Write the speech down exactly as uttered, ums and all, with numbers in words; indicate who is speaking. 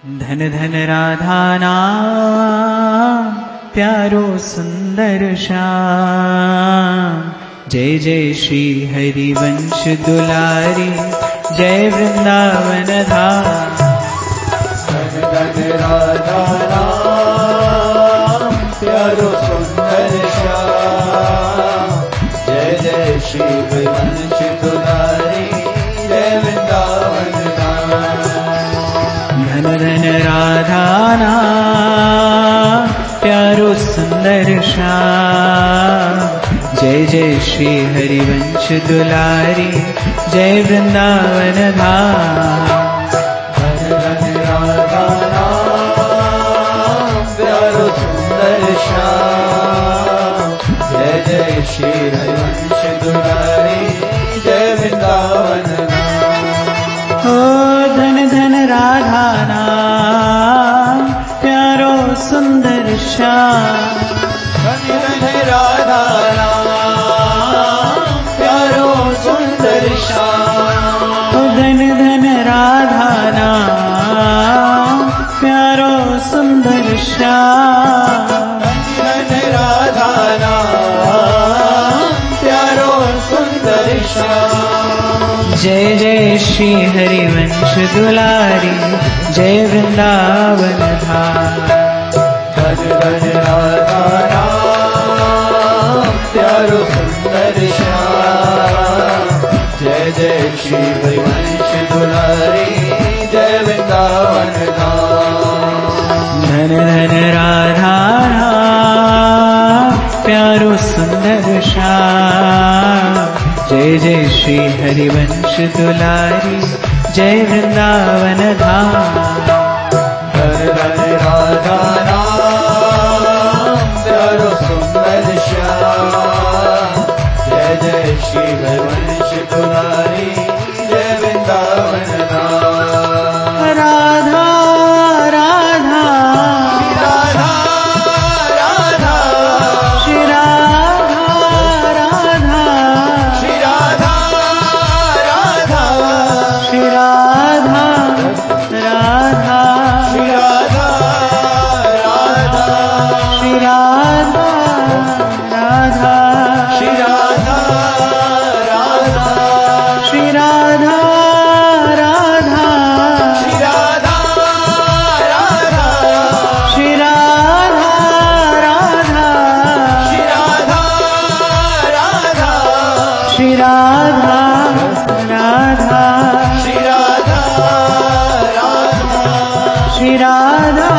Speaker 1: धन धन राधा नाम प्यारो सुंदर श्याम। जय जय श्री हरिवंश दुलारी, जय वृंदावन धाम।
Speaker 2: धन धन राधा नाम प्यारो सुंदर श्याम। जय जय श्री हरिवंश दुलारी, जय वृंदावन धाम।
Speaker 1: धन धन राधा नाम प्यारो सुंदर श्याम। जय जय श्री हरिवंश दुलारी, जय वृंदावन धाम।
Speaker 2: धन धन राधा नाम प्यारो सुंदर श्याम। जय जय श्री हरिवंश दुलारी, जय वृंदावन धाम।
Speaker 1: ओ धन धन राधा नाम प्यारो सुंदर श्याम।
Speaker 2: धन धन राधा नाम प्यारो सुंदर श्याम।
Speaker 1: ओ धन धन राधा नाम प्यारो सुंदर श्याम।
Speaker 2: धन राधा नाम प्यारो सुंदर श्याम।
Speaker 1: जय जय श्री हरिवंश दुलारी, जय वृंदावन धाम।
Speaker 2: धन धन राधा नाम प्यारो सुंदर श्याम। जय जय श्री हरिवंश दुलारी, जय वृंदावन धाम।
Speaker 1: धन धन राधा नाम प्यारो सुंदर श्याम। जय जय श्री हरिवंश दुलारी, जय वृंदावन धाम।
Speaker 2: धन धन राधा नाम प्यारो सुंदर श्याम। जय जय श्री हरिवंश दुलारी, जय वृंदावन धाम।
Speaker 1: राधा राधा
Speaker 2: राधा राधा
Speaker 1: श्री राधा राधा
Speaker 2: श्री राधा राधा
Speaker 1: श्री राधा राधा
Speaker 2: श्री राधा राधा
Speaker 1: श्री राधा राधा
Speaker 2: श्री राधा राधा
Speaker 1: श्री राधा राधा
Speaker 2: श्री राधा राधा
Speaker 1: श्री राधा राधा
Speaker 2: श्री राधा राधा
Speaker 1: श्री राधा राधा
Speaker 2: श्री राधा राधा
Speaker 1: श्री राधा